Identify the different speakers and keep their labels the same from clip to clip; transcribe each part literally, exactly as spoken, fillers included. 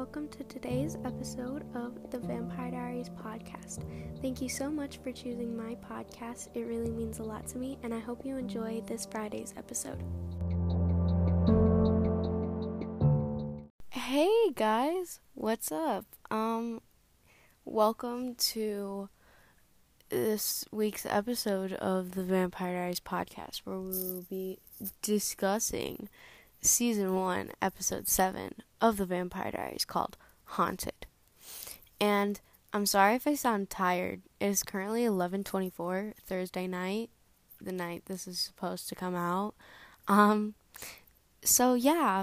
Speaker 1: welcome to today's episode of the Vampire Diaries podcast. Thank you so much for choosing my podcast. It really means a lot to me, and I hope you enjoy this Friday's episode. Hey guys, what's up? Um, welcome to this week's episode of the Vampire Diaries podcast, where we will be discussing Season one, Episode seven of the Vampire Diaries, called Haunted. And I'm sorry if I sound tired. It is currently eleven twenty-four, Thursday night, the night this is supposed to come out. Um, so yeah,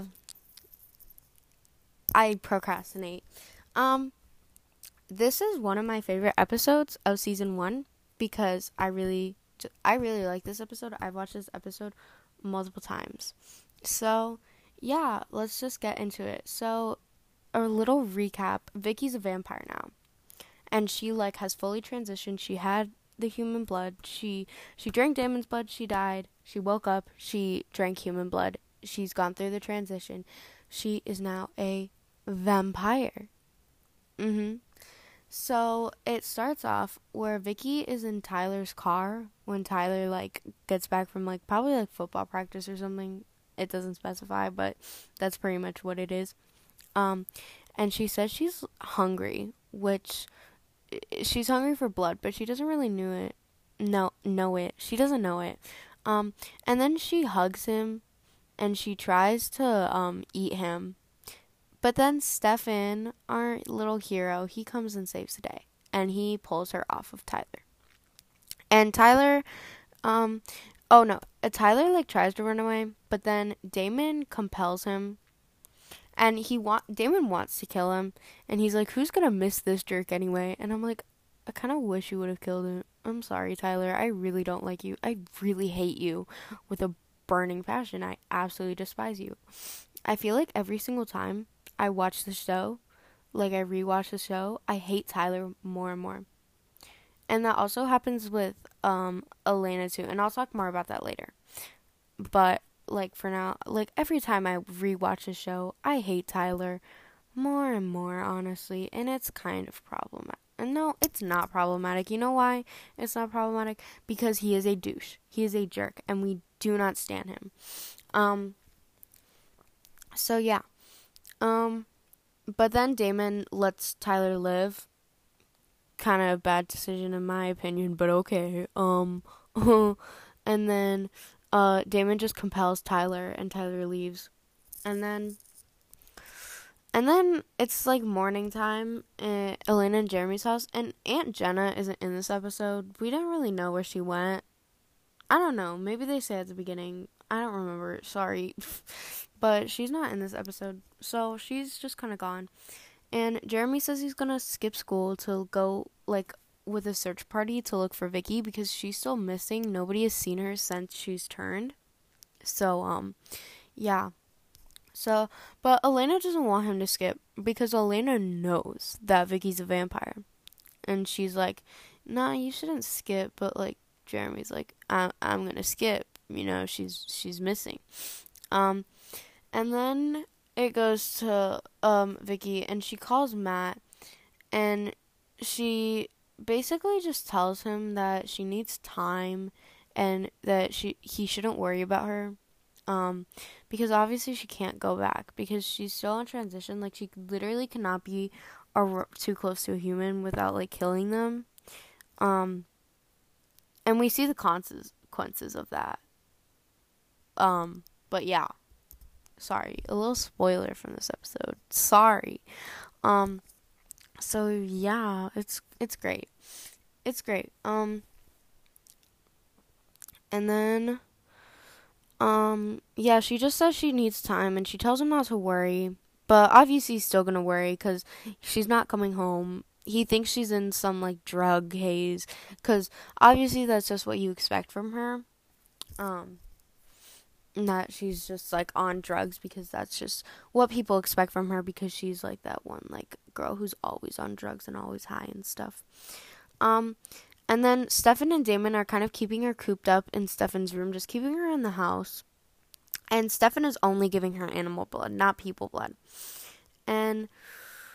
Speaker 1: I procrastinate. Um, this is one of my favorite episodes of Season one because I really, I really like this episode. I've watched this episode multiple times. So, yeah, let's just get into it. So, a little recap. Vicky's a vampire now. And she, like, has fully transitioned. She had the human blood. She she drank Damon's blood. She died. She woke up. She drank human blood. She's gone through the transition. She is now a vampire. Mm-hmm. So, it starts off where Vicky is in Tyler's car when Tyler, like, gets back from, like, probably, like, football practice or something. It doesn't specify, but that's pretty much what it is. Um, and she says she's hungry, which she's hungry for blood, but she doesn't really know it. No, know it. She doesn't know it. Um, and then she hugs him, and she tries to um eat him. But then Stefan, our little hero, he comes and saves the day, and he pulls her off of Tyler. And Tyler, um. Oh, no. Tyler, like, tries to run away, but then Damon compels him, and he want Damon wants to kill him, and he's like, who's gonna miss this jerk anyway? And I'm like, I kind of wish you would have killed him. I'm sorry, Tyler. I really don't like you. I really hate you with a burning passion. I absolutely despise you. I feel like every single time I watch the show, like, I rewatch the show, I hate Tyler more and more. And that also happens with um Elena too, and I'll talk more about that later. But like for now, like every time I rewatch the show, I hate Tyler more and more, honestly, and it's kind of problematic. And no, it's not problematic. You know why it's not problematic? Because he is a douche. He is a jerk, and we do not stand him. Um. So yeah. Um. But then Damon lets Tyler live. Kind of a bad decision in my opinion, but okay. Um, and then uh, Damon just compels Tyler, and Tyler leaves, and then, and then it's like morning time at Elena and Jeremy's house, and Aunt Jenna isn't in this episode. We don't really know where she went. I don't know. Maybe they say at the beginning. I don't remember. Sorry, but she's not in this episode, so she's just kind of gone. And Jeremy says he's gonna skip school to go, like, with a search party to look for Vicky because she's still missing. Nobody has seen her since she's turned. So, um, yeah. So, but Elena doesn't want him to skip because Elena knows that Vicky's a vampire. And she's like, nah, you shouldn't skip. But, like, Jeremy's like, I'm, I'm gonna skip. You know, she's, she's missing. Um, and then it goes to um Vicky, and she calls Matt, and she basically just tells him that she needs time, and that she he shouldn't worry about her, um, because obviously she can't go back because she's still in transition. Like, she literally cannot be ar- too close to a human without, like, killing them, um, and we see the consequences of that. Um, but yeah. Sorry, a little spoiler from this episode. Sorry. Um, so yeah, it's, it's great. It's great. Um, and then, um, yeah, she just says she needs time, and she tells him not to worry, but obviously he's still gonna worry, because she's not coming home. He thinks she's in some, like, drug haze, because obviously that's just what you expect from her. Um, that she's just, like, on drugs, because that's just what people expect from her, because she's, like, that one, like, girl who's always on drugs and always high and stuff. Um, and then Stefan and Damon are kind of keeping her cooped up in Stefan's room, just keeping her in the house. And Stefan is only giving her animal blood, not people blood. And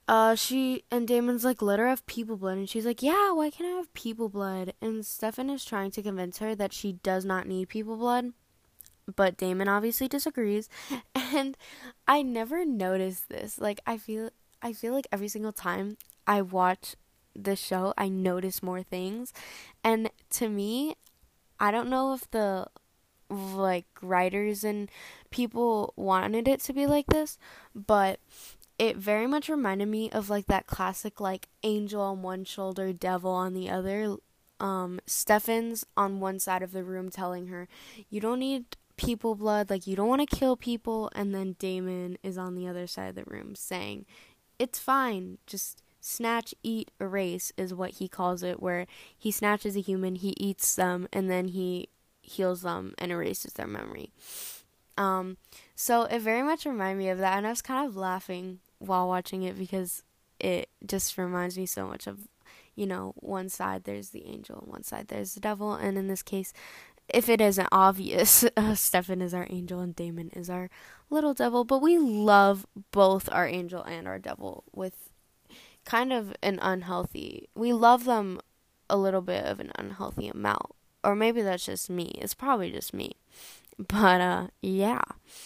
Speaker 1: uh, she and Damon's like, let her have people blood, and she's like, yeah, why can't I have people blood? And Stefan is trying to convince her that she does not need people blood, but Damon obviously disagrees. And I never noticed this. Like, I feel, I feel like every single time I watch this show, I notice more things, and to me, I don't know if the like writers and people wanted it to be like this, but it very much reminded me of like that classic like angel on one shoulder, devil on the other. Um, Stefan's on one side of the room telling her, "You don't need people blood, like you don't want to kill people," and then Damon is on the other side of the room saying, "It's fine, just." Snatch, eat, erase is what he calls it, where he snatches a human, he eats them, and then he heals them and erases their memory. Um, so it very much reminded me of that, and I was kind of laughing while watching it because it just reminds me so much of, you know, one side there's the angel and one side there's the devil, and in this case, if it isn't obvious, uh, Stefan is our angel and Damon is our little devil, but we love both our angel and our devil with kind of an unhealthy, we love them a little bit of an unhealthy amount, or maybe that's just me, it's probably just me, but uh yeah,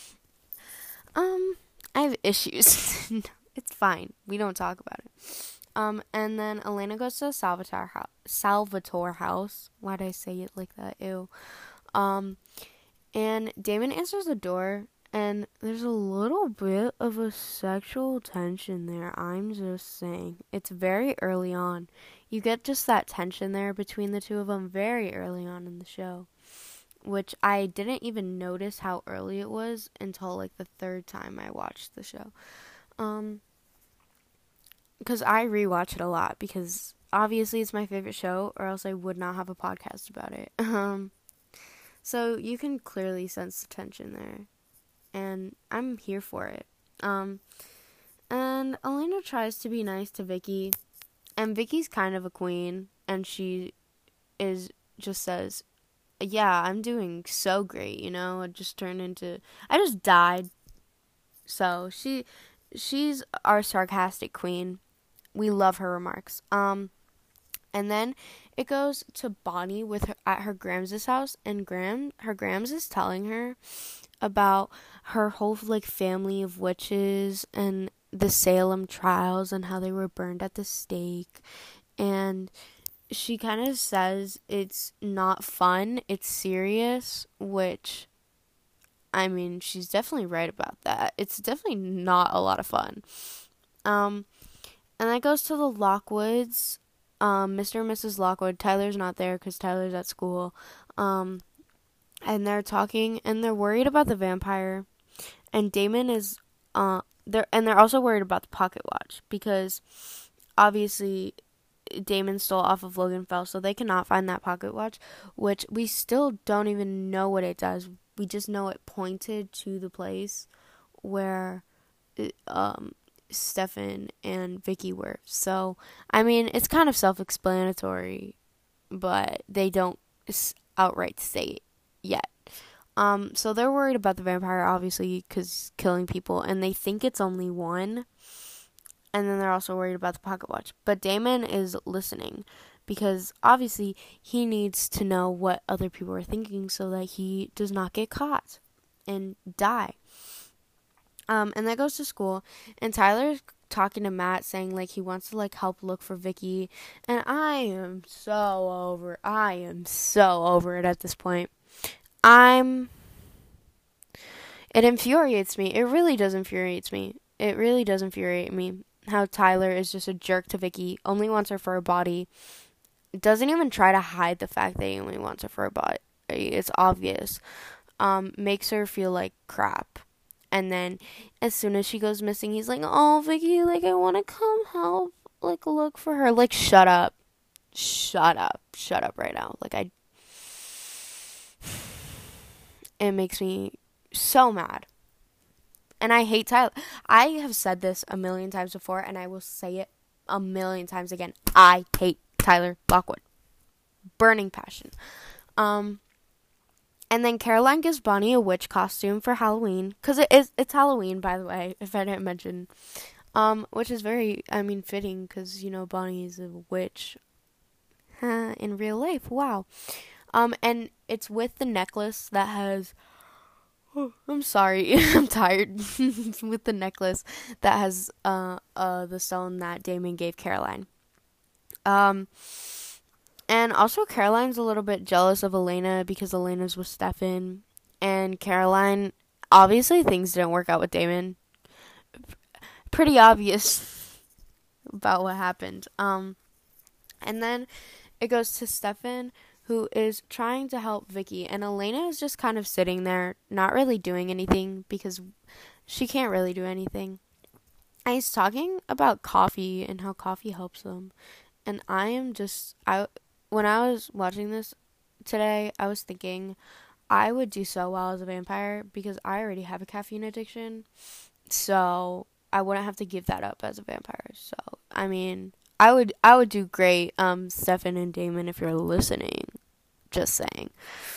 Speaker 1: um I have issues. It's fine, we don't talk about it. Um and then Elena goes to Salvatore house Salvatore house why did I say it like that, ew. um and Damon answers the door, and there's a little bit of a sexual tension there, I'm just saying. It's very early on. You get just that tension there between the two of them very early on in the show, which I didn't even notice how early it was until like the third time I watched the show. Um, because I rewatch it a lot because obviously it's my favorite show, or else I would not have a podcast about it. Um, so you can clearly sense the tension there, and I'm here for it. Um, and Elena tries to be nice to Vicky, and Vicky's kind of a queen, and she is just says, "Yeah, I'm doing so great, you know. I just turned into, I just died." So she, she's our sarcastic queen. We love her remarks. Um, and then it goes to Bonnie with her at her Grams' house, and Graham, her Grams is telling her about her whole like family of witches and the Salem trials and how they were burned at the stake, and she kind of says it's not fun, it's serious, which I mean, she's definitely right about that. It's definitely not a lot of fun. Um and that goes to the Lockwoods. Um Mister and Missus Lockwood. Tyler's not there cuz Tyler's at school. Um and they're talking, and they're worried about the vampire, and Damon is uh they're and they're also worried about the pocket watch because obviously Damon stole off of Loganfell, so they cannot find that pocket watch, which we still don't even know what it does. We just know it pointed to the place where um Stefan and Vicky were. So I mean, it's kind of self-explanatory, but they don't outright state yet. Um, so they're worried about the vampire, obviously, because killing people, and they think it's only one. And then they're also worried about the pocket watch. But Damon is listening, because obviously he needs to know what other people are thinking so that he does not get caught and die. Um, and that goes to school, and Tyler's talking to Matt, saying like he wants to like help look for Vicky, and I am so over. I am so over it at this point. I'm. It infuriates me. It really does infuriate me. It really does infuriate me how Tyler is just a jerk to Vicky, only wants her for her body, doesn't even try to hide the fact that he only wants her for her body. It's obvious. Um, makes her feel like crap. And then as soon as she goes missing, he's like, "Oh, Vicky, like, I want to come help, like, look for her." Like, shut up. Shut up. Shut up right now. Like, I... It makes me so mad. And I hate Tyler. I have said this a million times before, and I will say it a million times again. I hate Tyler Lockwood. Burning passion. Um... And then Caroline gives Bonnie a witch costume for Halloween. Because it is, it's Halloween, by the way, if I didn't mention. Um, which is very, I mean, fitting because, you know, Bonnie is a witch in real life. Wow. Um, and it's with the necklace that has. Oh, I'm sorry, I'm tired. With the necklace that has uh uh the stone that Damon gave Caroline. Um, and also Caroline's a little bit jealous of Elena because Elena's with Stefan, and Caroline obviously things didn't work out with Damon. Pretty obvious about what happened. Um, and then it goes to Stefan, who is trying to help Vicky, and Elena is just kind of sitting there, not really doing anything because she can't really do anything. And he's talking about coffee and how coffee helps them, and I am just I when I was watching this today, I was thinking I would do so well as a vampire because I already have a caffeine addiction, so I wouldn't have to give that up as a vampire. So I mean, I would I would do great, um, Stefan and Damon, if you're listening. Just saying.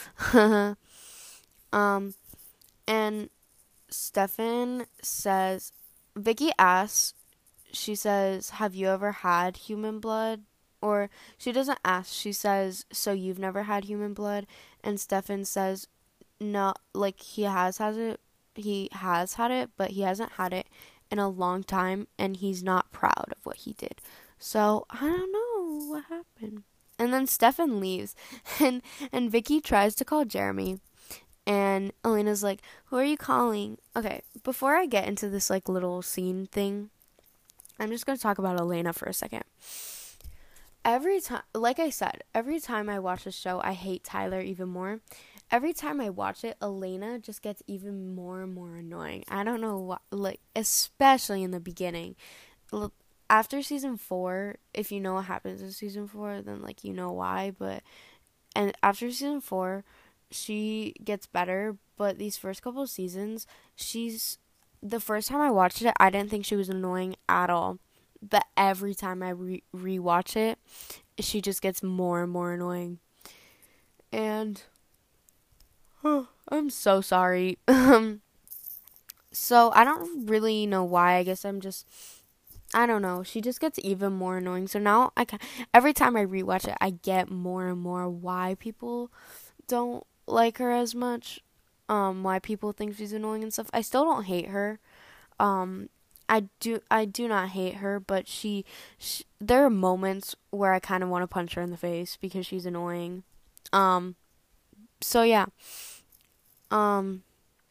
Speaker 1: um, and Stefan says, Vicky asks, she says, have you ever had human blood? Or she doesn't ask, she says, so you've never had human blood? And Stefan says, no, like he has had it, he has had it, but he hasn't had it in a long time, and he's not proud of what he did. So I don't know what happened. And then Stefan leaves, and and Vicky tries to call Jeremy, and Elena's like, "Who are you calling?" Okay, before I get into this like little scene thing, I'm just gonna talk about Elena for a second. Every time, like I said, every time I watch a show, I hate Tyler even more. Every time I watch it, Elena just gets even more and more annoying. I don't know why, like, especially in the beginning. After season four, if you know what happens in season four, then, like, you know why, but, and after season four, she gets better, but these first couple of seasons, she's, the first time I watched it, I didn't think she was annoying at all, but every time I re- rewatch it, she just gets more and more annoying, and, oh, I'm so sorry. Um, so, I don't really know why. I guess I'm just, I don't know. She just gets even more annoying. So now, I can, every time I rewatch it, I get more and more why people don't like her as much. Um, why people think she's annoying and stuff. I still don't hate her. Um, I do, I do not hate her, but she, she there are moments where I kind of want to punch her in the face because she's annoying. Um, so yeah. Um,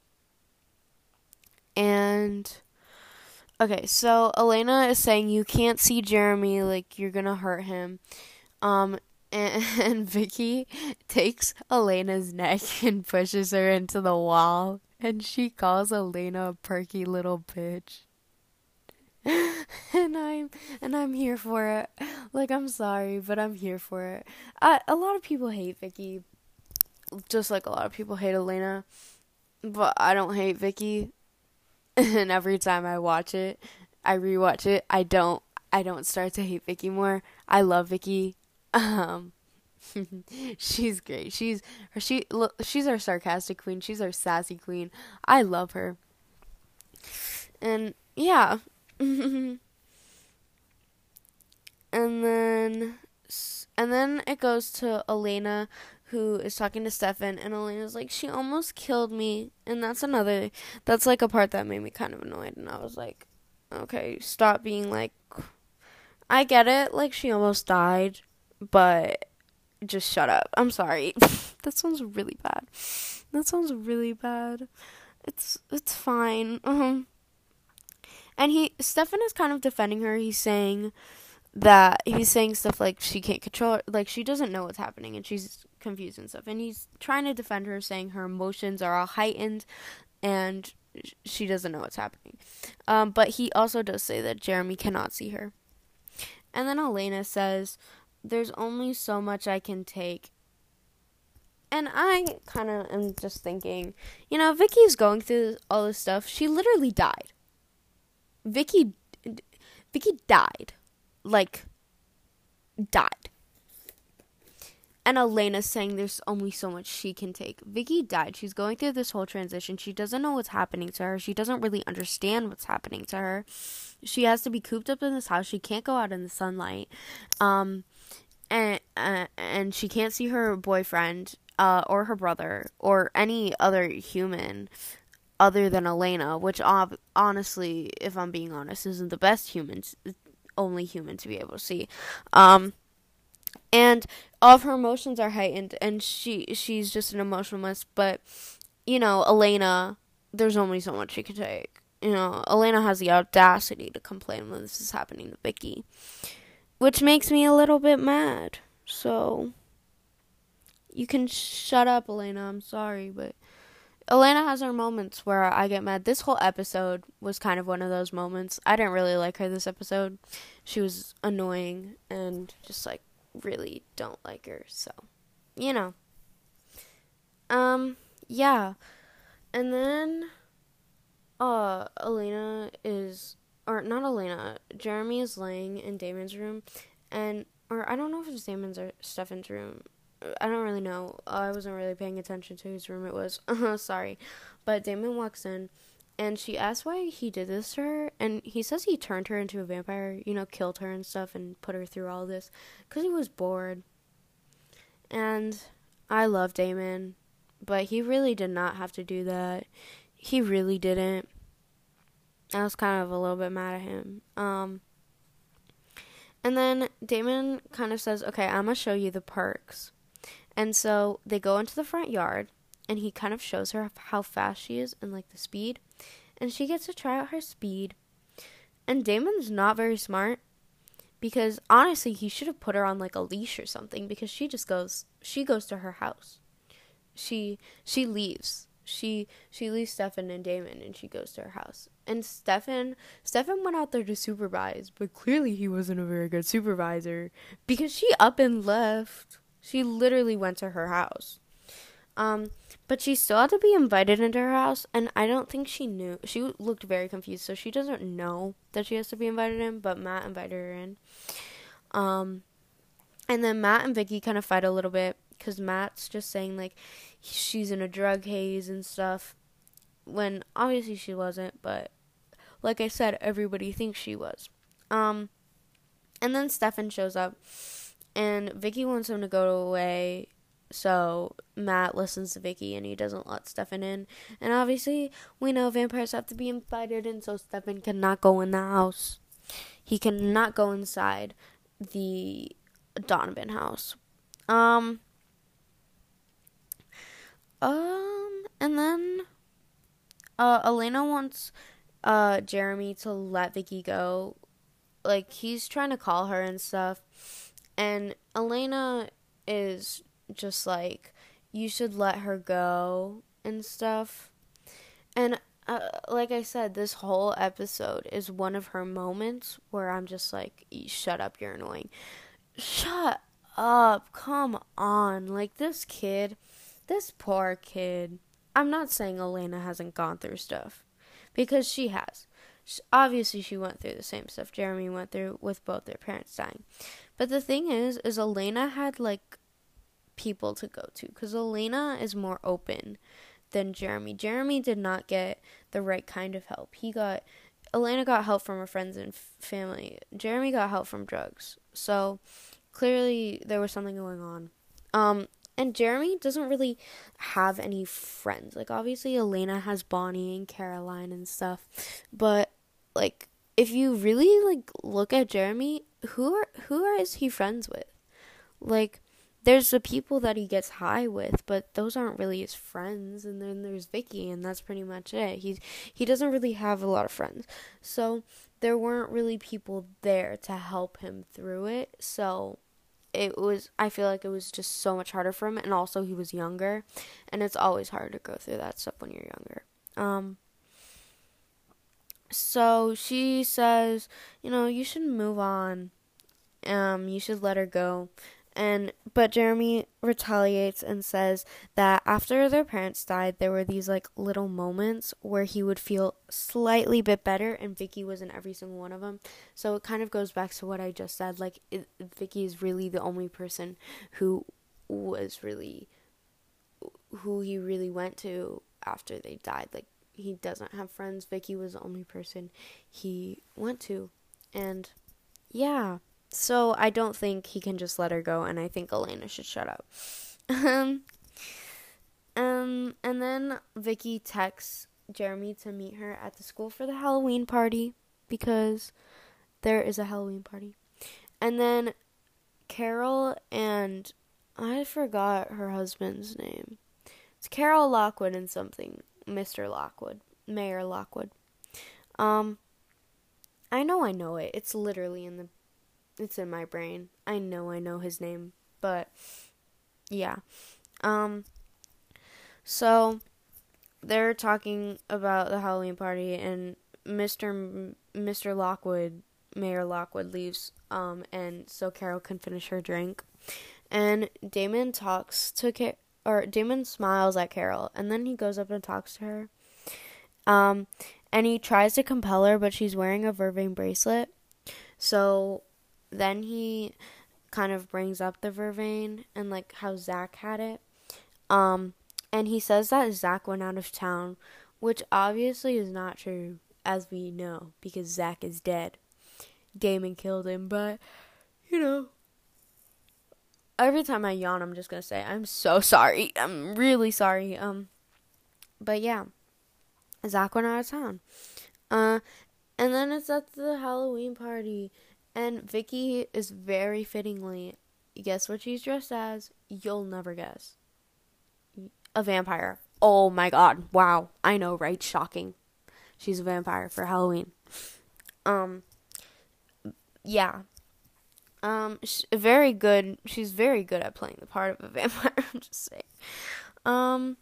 Speaker 1: and okay, so Elena is saying you can't see Jeremy, like you're gonna hurt him. Um, and, and Vicky takes Elena's neck and pushes her into the wall, and she calls Elena a perky little bitch. and I'm and I'm here for it. Like, I'm sorry, but I'm here for it. I, a lot of people hate Vicky, just like a lot of people hate Elena, but I don't hate Vicky. And every time I watch it, I rewatch it, I don't I don't start to hate Vicky more. I love Vicky. Um she's great. She's she she's our sarcastic queen. She's our sassy queen. I love her. And yeah. And then and then it goes to Elena, who is talking to Stefan, and Elena's like, she almost killed me. And that's another, that's like a part that made me kind of annoyed. And I was like, okay, stop being like, I get it, like, she almost died, but just shut up. I'm sorry. That sounds really bad. That sounds really bad. It's, it's fine. Um, and he, Stefan is kind of defending her. He's saying that, he's saying stuff like she can't control it, like she doesn't know what's happening and she's confused and stuff, and he's trying to defend her, saying her emotions are all heightened and she doesn't know what's happening. Um, but he also does say that Jeremy cannot see her. And then Elena says, there's only so much I can take. And I kind of am just thinking, you know, Vicky's going through all this stuff. She literally died. Vicky, Vicky died. Like, died. And Elena's saying there's only so much she can take. Vicky died. She's going through this whole transition. She doesn't know what's happening to her. She doesn't really understand what's happening to her. She has to be cooped up in this house. She can't go out in the sunlight. Um, and, uh, and she can't see her boyfriend uh, or her brother or any other human other than Elena, which ob- honestly, if I'm being honest, isn't the best human, only human to be able to see. Um... And all of her emotions are heightened, and she she's just an emotional mess. But, you know, Elena, there's only so much she can take. You know, Elena has the audacity to complain when this is happening to Vicky, which makes me a little bit mad. So, you can shut up, Elena. I'm sorry, but Elena has her moments where I get mad. This whole episode was kind of one of those moments. I didn't really like her this episode. She was annoying and just like, really don't like her, so you know. Um yeah. And then uh Elena is or not Elena, Jeremy is laying in Damon's room, and or I don't know if it's Damon's or Stefan's room. I don't really know. I wasn't really paying attention to whose room it was. Sorry. But Damon walks in, and she asks why he did this to her, and he says he turned her into a vampire, you know, killed her and stuff, and put her through all this, because he was bored. And I love Damon, but he really did not have to do that. He really didn't. I was kind of a little bit mad at him. Um, and then Damon kind of says, okay, I'm going to show you the perks. And so they go into the front yard, and he kind of shows her how fast she is and, like, the speed. And she gets to try out her speed. And Damon's not very smart, because honestly, he should have put her on like a leash or something, because she just goes, she goes to her house. She she leaves. She she leaves Stefan and Damon, and she goes to her house. And Stefan Stefan went out there to supervise, but clearly he wasn't a very good supervisor, because she up and left. She literally went to her house. Um, but she still had to be invited into her house, and I don't think she knew. She looked very confused, so she doesn't know that she has to be invited in, but Matt invited her in. Um, and then Matt and Vicky kind of fight a little bit, because Matt's just saying, like, she's in a drug haze and stuff, when obviously she wasn't, but like I said, everybody thinks she was. Um, and then Stefan shows up, and Vicky wants him to go away. So Matt listens to Vicky, and he doesn't let Stefan in. And obviously, we know vampires have to be invited in, so Stefan cannot go in the house. He cannot go inside the Donovan house. Um, um, and then uh, Elena wants uh, Jeremy to let Vicky go. Like, he's trying to call her and stuff. And Elena is just like, you should let her go and stuff. And uh, like I said, this whole episode is one of her moments where I'm just like, shut up, you're annoying. Shut up, come on. Like, this kid, this poor kid. I'm not saying Elena hasn't gone through stuff, because she has. Obviously, she went through the same stuff Jeremy went through with both their parents dying. But the thing is, is Elena had, like, people to go to, because Elena is more open than Jeremy. Jeremy did not get the right kind of help. He got, Elena got help from her friends and family. Jeremy got help from drugs. So, clearly, there was something going on. Um, and Jeremy doesn't really have any friends. Like, obviously, Elena has Bonnie and Caroline and stuff. But, like, if you really, like, look at Jeremy, who are, who are, is he friends with? Like, there's the people that he gets high with, but those aren't really his friends. And then there's Vicky, and that's pretty much it. He, he doesn't really have a lot of friends. So, there weren't really people there to help him through it. So, it was, I feel like it was just so much harder for him, and also he was younger, and it's always hard to go through that stuff when you're younger. Um, so she says, you know, you should move on, um, you should let her go, and, but Jeremy retaliates and says that after their parents died, there were these, like, little moments where he would feel slightly bit better, and Vicky was in every single one of them. So it kind of goes back to what I just said, like, it, Vicky is really the only person who was really who he really went to after they died. Like, he doesn't have friends. Vicky was the only person he went to. And yeah, so I don't think he can just let her go, and I think Elena should shut up. um, um, and then Vicky texts Jeremy to meet her at the school for the Halloween party, because there is a Halloween party. And then Carol and I forgot her husband's name. It's Carol Lockwood and something. Mister Lockwood. Mayor Lockwood. Um, I know I know it. It's literally in the, it's in my brain. I know I know his name. But, yeah. Um, so, they're talking about the Halloween party, and Mister M- Mister Lockwood, Mayor Lockwood, leaves, um, and so Carol can finish her drink. And Damon talks to Carol, or Damon smiles at Carol, and then he goes up and talks to her. Um, and he tries to compel her, but she's wearing a Vervain bracelet. So then he kind of brings up the Vervain and, like, how Zach had it. Um, and he says that Zach went out of town, which obviously is not true, as we know, because Zach is dead. Damon killed him, but, you know, every time I yawn, I'm just gonna say, I'm so sorry. I'm really sorry. Um, but yeah, Zach went out of town. Uh, and then it's at the Halloween party, and Vicky is very fittingly, guess what she's dressed as? You'll never guess. A vampire. Oh my god. Wow. I know, right? Shocking. She's a vampire for Halloween. Um, yeah. Um, sh- very good. She's very good at playing the part of a vampire. I'm just saying. Um,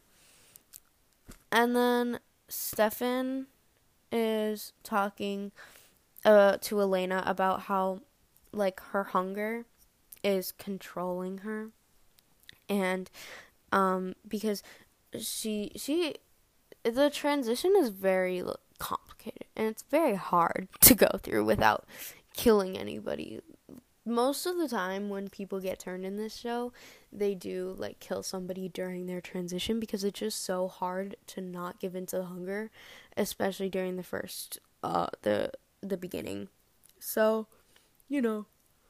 Speaker 1: and then Stefan is talking uh to Elena about how, like, her hunger is controlling her, and um because she she the transition is very complicated, and it's very hard to go through without killing anybody. Most of the time when people get turned in this show, they do, like, kill somebody during their transition, because it's just so hard to not give into the hunger, especially during the first, uh, the, the beginning. So, you know,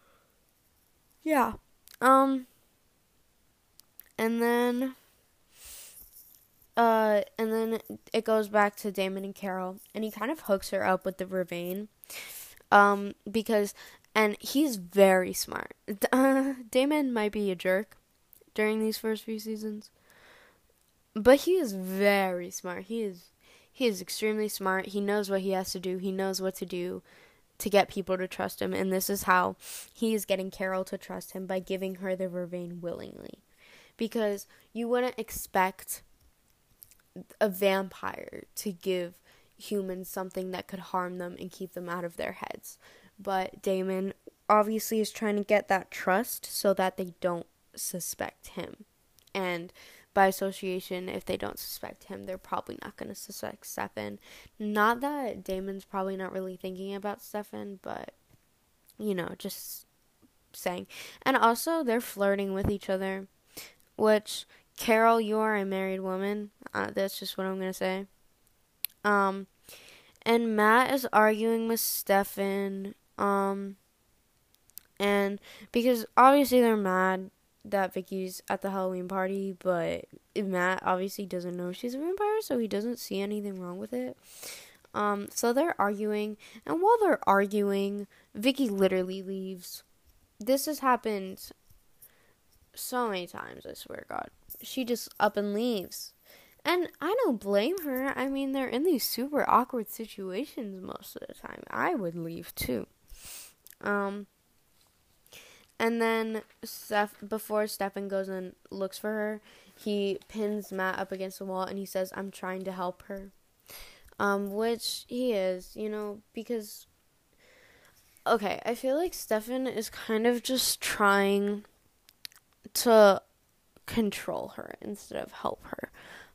Speaker 1: yeah. Um, and then, uh, and then it goes back to Damon and Carol, and he kind of hooks her up with the Vervain, um, because... And he's very smart. Uh, Damon might be a jerk during these first few seasons, but he is very smart. He is he is extremely smart. He knows what he has to do. He knows what to do to get people to trust him, and this is how he is getting Carol to trust him, by giving her the Vervain willingly. Because you wouldn't expect a vampire to give humans something that could harm them and keep them out of their heads. But Damon obviously is trying to get that trust so that they don't suspect him. And by association, if they don't suspect him, they're probably not going to suspect Stefan. Not that Damon's probably not really thinking about Stefan, but, you know, just saying. And also, they're flirting with each other, which, Carol, you are a married woman. Uh, that's just what I'm going to say. Um, and Matt is arguing with Stefan. Um, and because obviously they're mad that Vicky's at the Halloween party, but Matt obviously doesn't know she's a vampire, so he doesn't see anything wrong with it. Um, so they're arguing, and while they're arguing, Vicky literally leaves. This has happened so many times, I swear to God. She just up and leaves. And I don't blame her. I mean, they're in these super awkward situations most of the time. I would leave too. Um, and then Steph, before Stefan goes and looks for her, he pins Matt up against the wall, and he says, "I'm trying to help her." Um, which he is, you know, because, okay, I feel like Stefan is kind of just trying to control her instead of help her.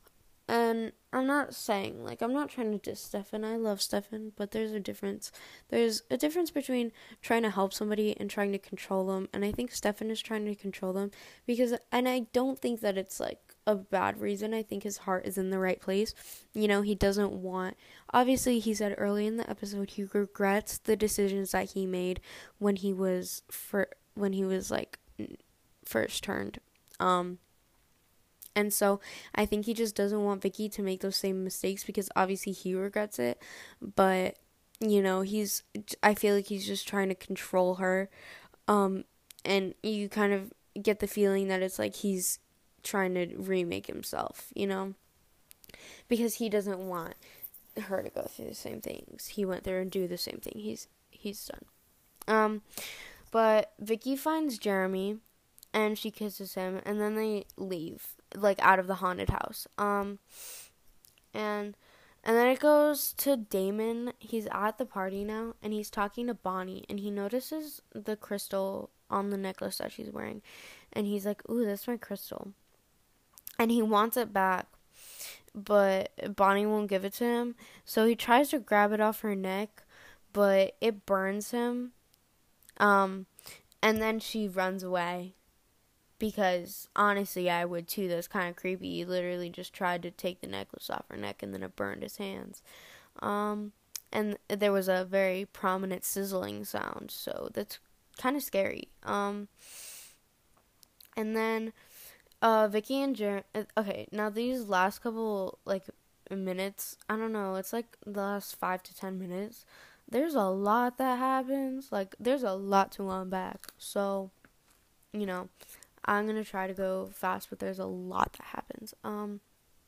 Speaker 1: And I'm not saying, like, I'm not trying to diss Stefan. I love Stefan, but there's a difference. There's a difference between trying to help somebody and trying to control them. And I think Stefan is trying to control them because, and I don't think that it's, like, a bad reason. I think his heart is in the right place. You know, he doesn't want, obviously, he said early in the episode he regrets the decisions that he made when he was, for, when he was, like, first turned. Um, And so I think he just doesn't want Vicky to make those same mistakes because obviously he regrets it. But, you know, he's, I feel like he's just trying to control her. Um, and you kind of get the feeling that it's like he's trying to remake himself, you know? Because he doesn't want her to go through the same things he went through and do the same thing he's he's done. Um, but Vicky finds Jeremy and she kisses him and then they leave, like, out of the haunted house. Um, and and then it goes to Damon. He's at the party now, and he's talking to Bonnie, and he notices the crystal on the necklace that she's wearing, and he's like, "Ooh, that's my crystal," and he wants it back, but Bonnie won't give it to him. So he tries to grab it off her neck, but it burns him. Um, and then she runs away. Because, honestly, I would too. That's kind of creepy. He literally just tried to take the necklace off her neck and then it burned his hands. Um, and there was a very prominent sizzling sound. So, that's kind of scary. Um, and then, uh, Vicky and Jer... Okay, now these last couple, like, minutes, I don't know. It's like the last five to ten minutes. There's a lot that happens. Like, there's a lot to unpack. So, you know... I'm going to try to go fast, but there's a lot that happens. Um,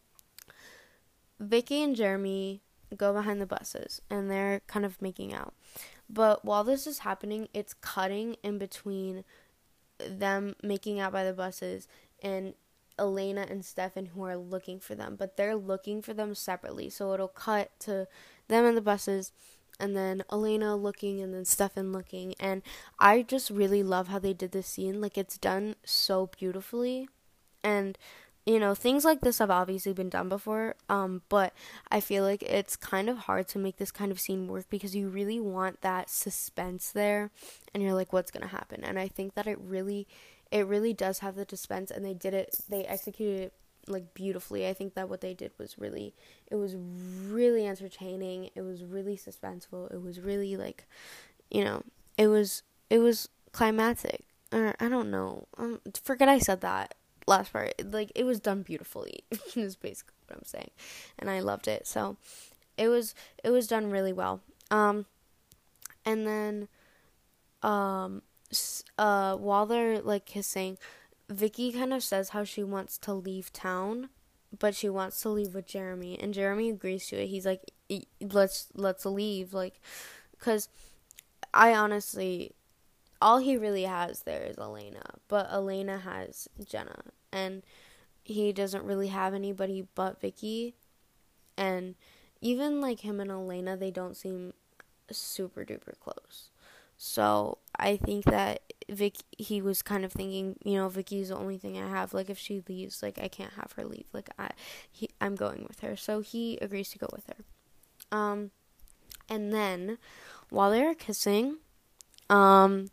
Speaker 1: Vicky and Jeremy go behind the buses, and they're kind of making out. But while this is happening, it's cutting in between them making out by the buses and Elena and Stefan who are looking for them. But they're looking for them separately, so it'll cut to them in the buses, and then Elena looking, and then Stefan looking, and I just really love how they did this scene. Like, it's done so beautifully, and, you know, things like this have obviously been done before, um, but I feel like it's kind of hard to make this kind of scene work, because you really want that suspense there, and you're like, what's gonna happen? And I think that it really, it really does have the suspense, and they did it, they executed it like beautifully. I think that what they did was really, it was really entertaining. It was really suspenseful. It was really, like, you know, it was it was climactic. Or I don't know. Um, forget I said that last part. Like, it was done beautifully. Is basically what I'm saying, and I loved it. So it was it was done really well. Um, and then, um, uh, while they're like kissing, Vicky kind of says how she wants to leave town, but she wants to leave with Jeremy, and Jeremy agrees to it. He's like, let's let's leave, like, because I honestly, all he really has there is Elena, but Elena has Jenna, and he doesn't really have anybody but Vicky, and even, like, him and Elena, they don't seem super duper close. So I think that Vic, he was kind of thinking, you know, Vicky's the only thing I have. Like, if she leaves, like, I can't have her leave. Like, I, he, I'm going with her. So he agrees to go with her. Um, and then while they're kissing, um,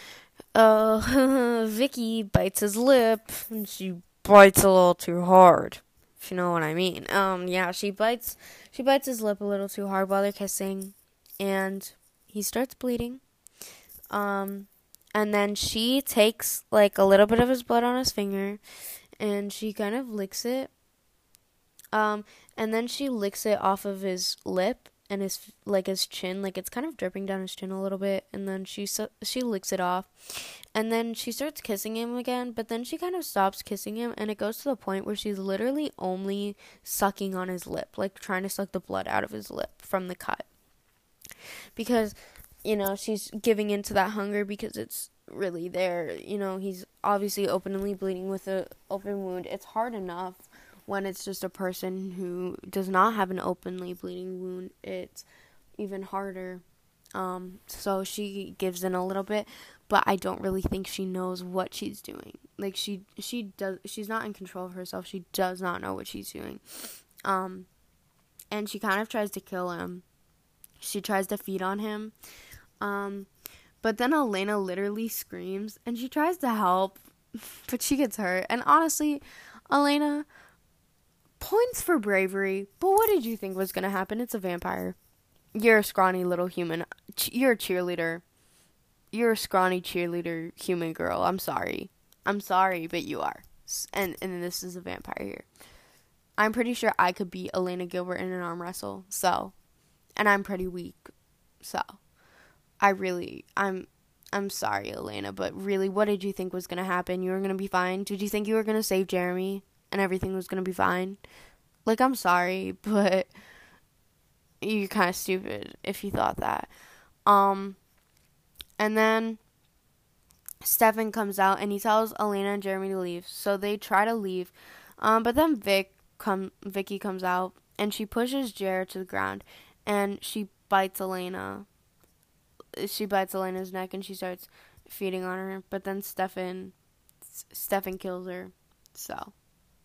Speaker 1: uh, Vicky bites his lip, and she bites a little too hard, if you know what I mean. Um, yeah, she bites, she bites his lip a little too hard while they're kissing, and he starts bleeding. Um, and then she takes, like, a little bit of his blood on his finger, and she kind of licks it. Um, and then she licks it off of his lip and his, like, his chin, like, it's kind of dripping down his chin a little bit, and then she, she licks it off, and then she starts kissing him again, but then she kind of stops kissing him, and it goes to the point where she's literally only sucking on his lip, like, trying to suck the blood out of his lip from the cut. Because, you know, she's giving into that hunger because it's really there. You know, he's obviously openly bleeding with an open wound. It's hard enough when it's just a person who does not have an openly bleeding wound. It's even harder. Um, so she gives in a little bit, but I don't really think she knows what she's doing. Like, she, she does, she's not in control of herself. She does not know what she's doing. Um, and she kind of tries to kill him. She tries to feed on him. Um, but then Elena literally screams and she tries to help, but she gets hurt. And honestly, Elena, points for bravery, but what did you think was going to happen? It's a vampire. You're a scrawny little human. You're a cheerleader. You're a scrawny cheerleader human girl. I'm sorry. I'm sorry, but you are. And and this is a vampire here. I'm pretty sure I could beat Elena Gilbert in an arm wrestle. So, and I'm pretty weak. So, I really, I'm, I'm sorry, Elena, but really, what did you think was going to happen? You were going to be fine? Did you think you were going to save Jeremy and everything was going to be fine? Like, I'm sorry, but you're kind of stupid if you thought that. Um, and then Stefan comes out and he tells Elena and Jeremy to leave. So they try to leave. Um, but then Vic come, Vicky comes out and she pushes Jared to the ground and she bites Elena. She bites Elena's neck and she starts feeding on her. But then Stefan, Stefan kills her. So,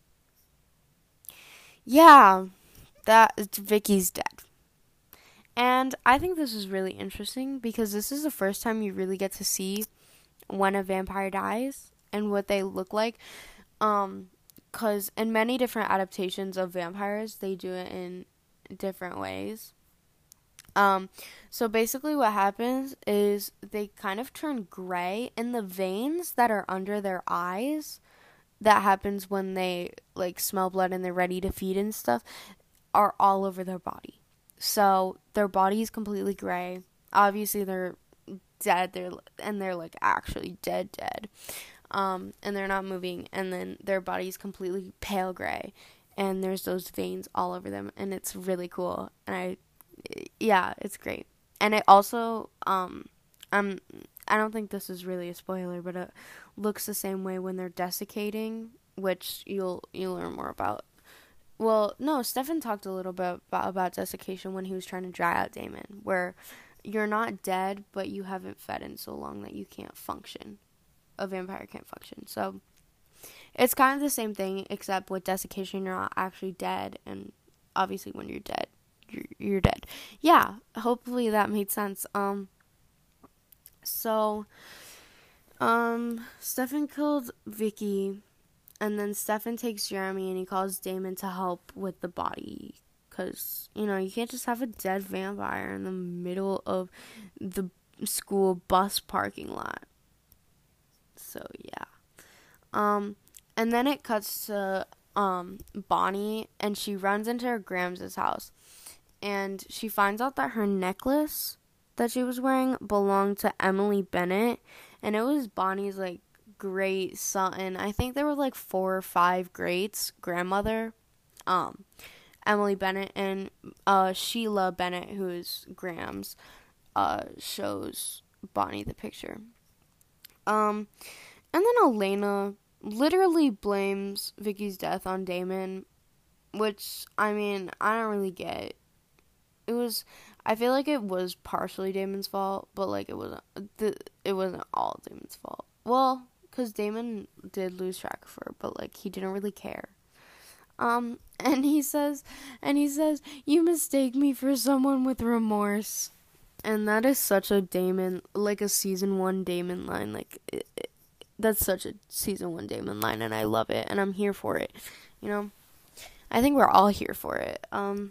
Speaker 1: yeah, that Vicky's dead. And I think this is really interesting because this is the first time you really get to see when a vampire dies and what they look like. Um, because in many different adaptations of vampires, they do it in different ways. Um, so basically what happens is they kind of turn gray in the veins that are under their eyes. That happens when they, like, smell blood and they're ready to feed and stuff, are all over their body. So their body is completely gray. Obviously, they're dead. They're and they're like actually dead, dead. Um, and they're not moving. And then their body is completely pale gray, and there's those veins all over them, and it's really cool. And I, yeah, it's great. And it also, um, um, I don't think this is really a spoiler, but it looks the same way when they're desiccating, which you'll you'll learn more about. Well, no, Stefan talked a little bit about, about desiccation when he was trying to dry out Damon, where you're not dead, but you haven't fed in so long that you can't function. A vampire can't function. So, it's kind of the same thing, except with desiccation, you're not actually dead, and obviously when you're dead, you're, you're dead. Yeah, hopefully that made sense. Um, so, um, Stefan killed Vicky. And then Stefan takes Jeremy and he calls Damon to help with the body. Because, you know, you can't just have a dead vampire in the middle of the school bus parking lot. So, yeah. Um, and then it cuts to um, Bonnie and she runs into her Grams' house. And she finds out that her necklace that she was wearing belonged to Emily Bennett. And it was Bonnie's, like, great son. I think there were like four or five greats grandmother, um, Emily Bennett, and uh, Sheila Bennett, who is Grams, uh, shows Bonnie the picture. Um, and then Elena literally blames Vicky's death on Damon, which, I mean, I don't really get. It was, I feel like it was partially Damon's fault, but like it wasn't, it wasn't all Damon's fault. Well, because Damon did lose track of her, but, like, he didn't really care. Um, and he says, and he says, you mistake me for someone with remorse. And that is such a Damon, like, a season one Damon line. Like, it, it, that's such a season one Damon line, and I love it, and I'm here for it. You know? I think we're all here for it. Um,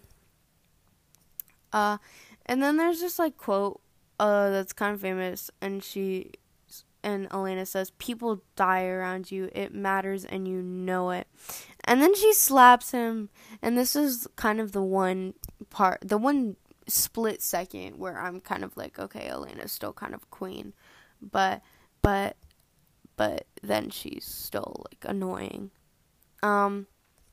Speaker 1: uh, and then there's this, like, quote, uh, that's kind of famous, and she... And Elena says, people die around you. It matters and you know it. And then she slaps him. And this is kind of the one part, the one split second where I'm kind of like, okay, Elena's still kind of queen. But, but, but then she's still, like, annoying. Um,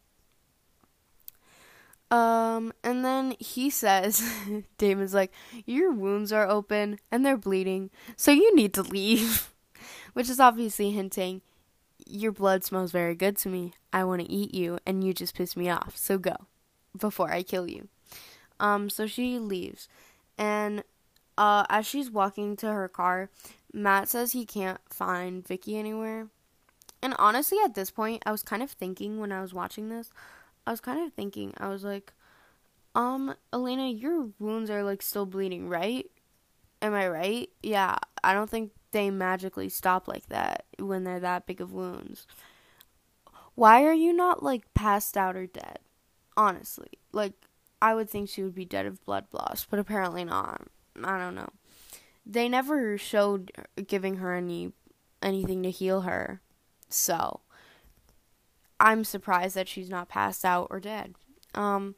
Speaker 1: um, and then he says, Damon's like, your wounds are open and they're bleeding, so you need to leave. Which is obviously hinting, your blood smells very good to me. I want to eat you, and you just piss me off. So go, before I kill you. Um, so she leaves. And uh, as she's walking to her car, Matt says he can't find Vicky anywhere. And honestly, at this point, I was kind of thinking when I was watching this, I was kind of thinking, I was like, um, Elena, your wounds are like still bleeding, right? Am I right? Yeah, I don't think they magically stop like that when they're that big of wounds. Why are you not like passed out or dead? Honestly, like I would think she would be dead of blood loss, but apparently not. I don't know. They never showed giving her any anything to heal her, so I'm surprised that she's not passed out or dead. Um,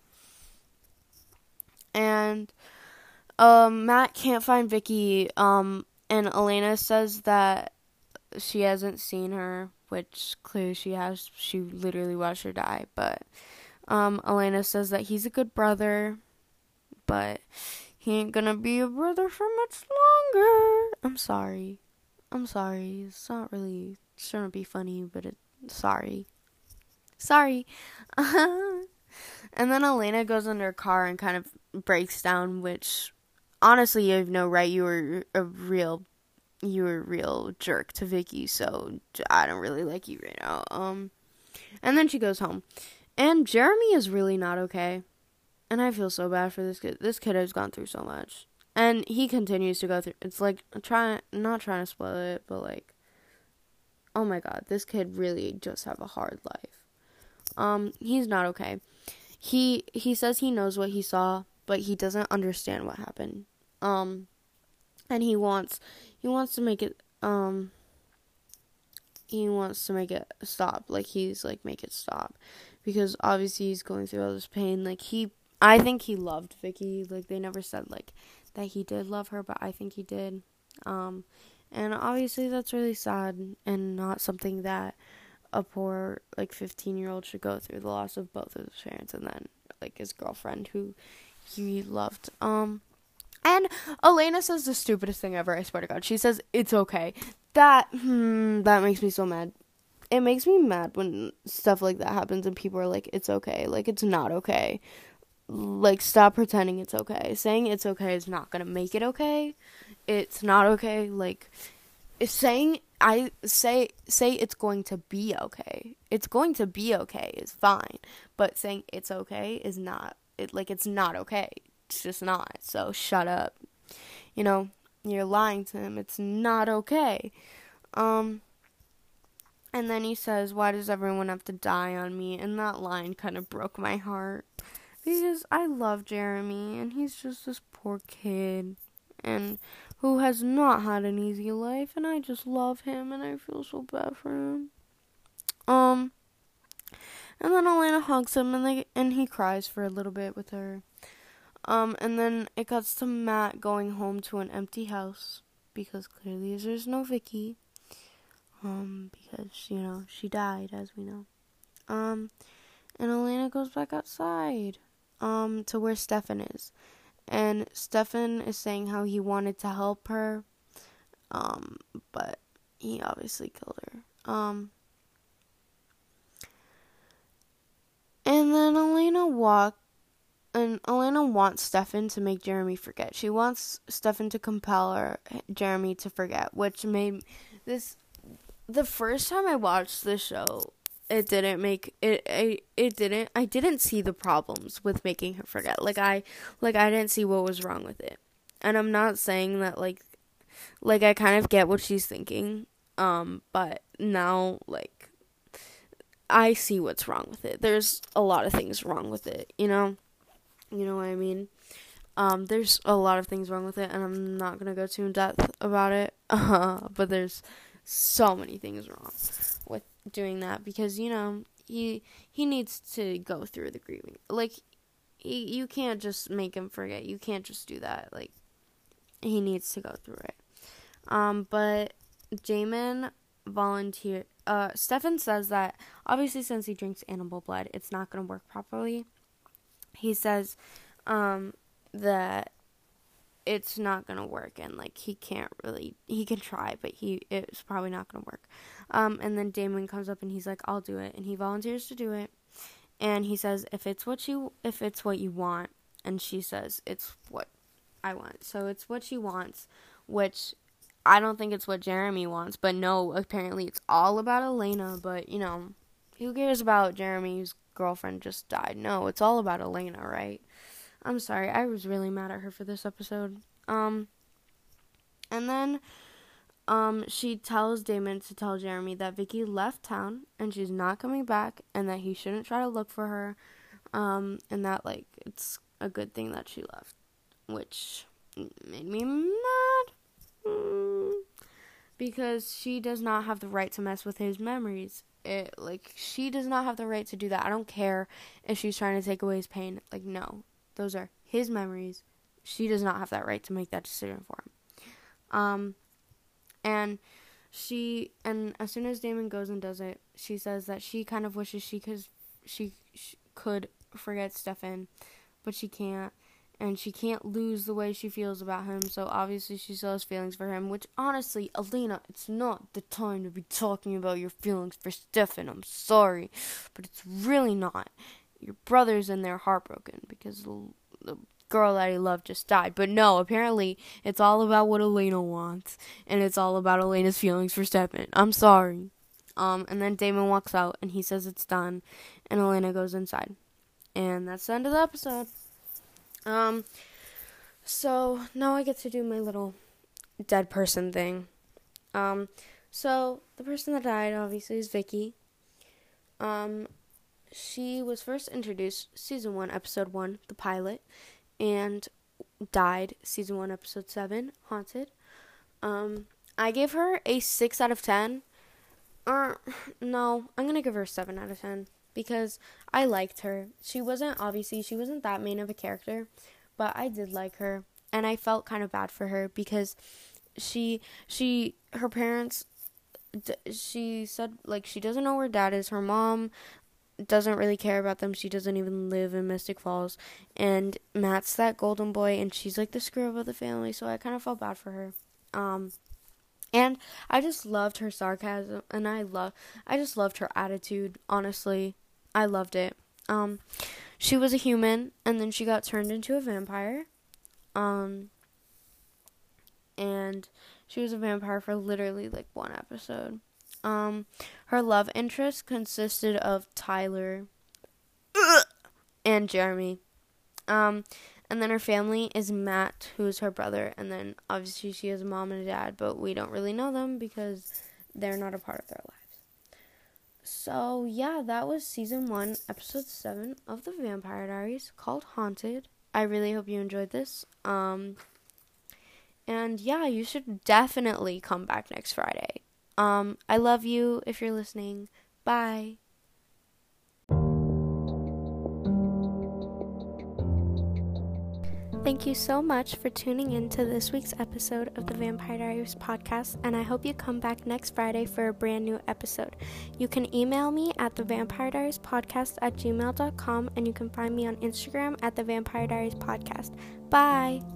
Speaker 1: and um, Matt can't find Vicky. Um, and Elena says that she hasn't seen her, which clearly she has. She literally watched her die. But um, Elena says that he's a good brother, but he ain't gonna be a brother for much longer. I'm sorry. I'm sorry. It's not really shouldn't be funny, but it. Sorry. Sorry. And then Elena goes in her car and kind of breaks down, which honestly you have no right. You were a real you were a real jerk to Vicky, so I don't really like you right now. Um and then she goes home. And Jeremy is really not okay. And I feel so bad for this kid. This kid has gone through so much. And he continues to go through it's like I'm trying not trying to spoil it, but like oh my god, this kid really just have a hard life. Um, he's not okay. He he says he knows what he saw, but he doesn't understand what happened. Um, and he wants he wants to make it um he wants to make it stop. Like he's like make it stop because obviously he's going through all this pain. Like he I think he loved Vicky. Like they never said like that he did love her, but I think he did. Um, and obviously that's really sad and not something that a poor like fifteen year old should go through, the loss of both of his parents and then like his girlfriend who he loved. Um and Elena says the stupidest thing ever, I swear to god. She says it's okay. That hmm, that makes me so mad. It makes me mad when stuff like that happens and people are like it's okay. Like it's not okay. Like stop pretending it's okay. Saying it's okay is not gonna make it okay. It's not okay. Like if saying I say say it's going to be okay. It's going to be okay is fine, but saying it's okay is not. It like it's not okay. It's just not. So shut up. You know, you're lying to him. It's not okay. Um and then he says, "Why does everyone have to die on me?" And that line kind of broke my heart because I love Jeremy and he's just this poor kid and who has not had an easy life, and I just love him, and I feel so bad for him. Um, and then Elena hugs him, and they and he cries for a little bit with her. Um, and then it cuts to Matt going home to an empty house because clearly there's no Vicky. Um, because you know she died, as we know. Um, and Elena goes back outside. Um, to where Stefan is. And Stefan is saying how he wanted to help her, um, but he obviously killed her. Um, and then Elena walk, and Elena wants Stefan to make Jeremy forget. She wants Stefan to compel her, Jeremy to forget, which made this the first time I watched this show. It didn't make it, it. It didn't. I didn't see the problems with making her forget. Like I, like I didn't see what was wrong with it. And I'm not saying that like, like I kind of get what she's thinking. Um, but now like, I see what's wrong with it. There's a lot of things wrong with it. You know, you know what I mean. Um, there's a lot of things wrong with it, and I'm not gonna go too in depth about it. Uh, but there's so many things wrong with doing that because you know he he needs to go through the grieving. Like he, you can't just make him forget. You can't just do that. Like he needs to go through it. Um, but Jamin volunteer. Uh, Stefan says that obviously since he drinks animal blood, it's not gonna work properly. He says, um, that it's not gonna work and like he can't really he can try but he it's probably not gonna work. Um and then Damon comes up and he's like, I'll do it, and he volunteers to do it, and he says if it's what you if it's what you want, and she says it's what I want. So it's what she wants, which I don't think it's what Jeremy wants, but no, apparently it's all about Elena. But you know, who cares about Jeremy who's girlfriend just died. No, it's all about Elena, right? I'm sorry, I was really mad at her for this episode. Um, and then, um, she tells Damon to tell Jeremy that Vicky left town and she's not coming back and that he shouldn't try to look for her, um, and that, like, it's a good thing that she left, which made me mad, mm, because she does not have the right to mess with his memories. It, like, she does not have the right to do that. I don't care if she's trying to take away his pain. Like, no. Those are his memories. She does not have that right to make that decision for him. Um, and she, and as soon as Damon goes and does it, she says that she kind of wishes she could, she, she could forget Stefan, but she can't. And she can't lose the way she feels about him, so obviously she still has feelings for him, which, honestly, Elena, it's not the time to be talking about your feelings for Stefan. I'm sorry, but it's really not. Your brother's in there heartbroken because the, the girl that he loved just died. But no, apparently it's all about what Elena wants, and it's all about Elena's feelings for Stefan. I'm sorry. Um, and then Damon walks out, and he says it's done, and Elena goes inside. And that's the end of the episode. Um, so now I get to do my little dead person thing. Um, so the person that died, obviously, is Vicky. Um, she was first introduced season one, episode one, the pilot, and died season one, episode seven, Haunted. Um, I gave her a six out of ten. Or, no, I'm gonna give her a seven out of ten. Because I liked her. She wasn't, obviously, she wasn't that main of a character, but I did like her, and I felt kind of bad for her, because she, she, her parents, she said, like, she doesn't know where dad is. Her mom doesn't really care about them. She doesn't even live in Mystic Falls, and Matt's that golden boy, and she's, like, the screw up of the family, so I kind of felt bad for her. Um... And I just loved her sarcasm, and I love, I just loved her attitude, honestly. I loved it. Um, she was a human, and then she got turned into a vampire. Um, and she was a vampire for literally, like, one episode. Um, her love interest consisted of Tyler and Jeremy. Um, and then her family is Matt, who is her brother, and then obviously she has a mom and a dad, but we don't really know them because they're not a part of their lives. So, yeah, that was season one, episode seven of The Vampire Diaries, called Haunted. I really hope you enjoyed this. Um, and, yeah, you should definitely come back next Friday. Um, I love you if you're listening. Bye. Thank you so much for tuning in to this week's episode of the Vampire Diaries podcast, and I hope you come back next Friday for a brand new episode. You can email me at the vampire diaries podcast at gmail dot com, and you can find me on Instagram at the Vampire Diaries podcast. Bye!